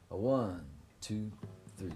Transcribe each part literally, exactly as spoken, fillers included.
A one, two, three.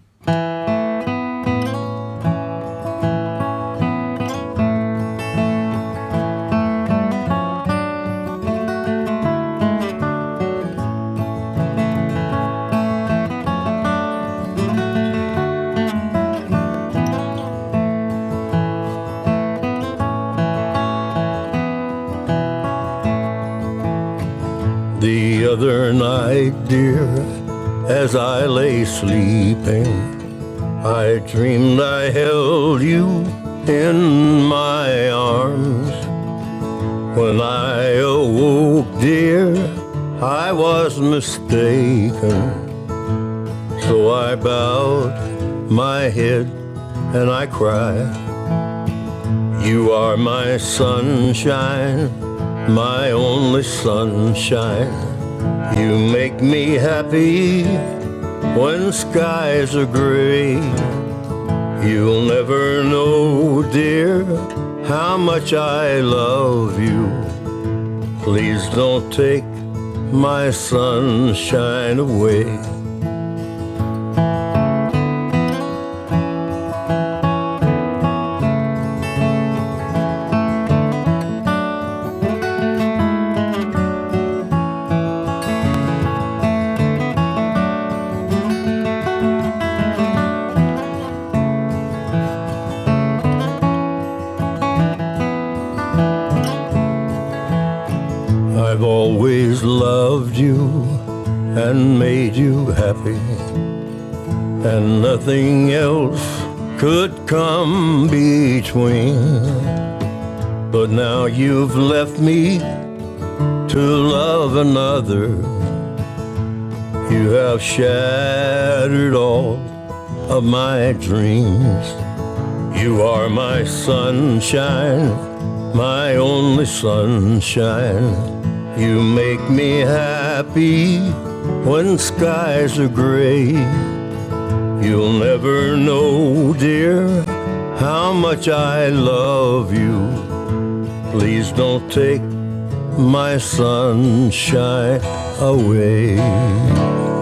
The other night, dear, as I lay sleeping, I dreamed I held you in my arms. When I awoke, dear, I was mistaken. So I bowed my head and I cried. You are my sunshine, my only sunshine. You make me happy when skies are gray. You'll never know, dear, how much I love you. Please don't take my sunshine away. I've always loved you and made you happy, and nothing else could come between. But now you've left me to love another. You have shattered all of my dreams. You are my sunshine, my only sunshine. You make me happy when skies are gray. You'll never know, dear, how much I love you. Please don't take my sunshine away.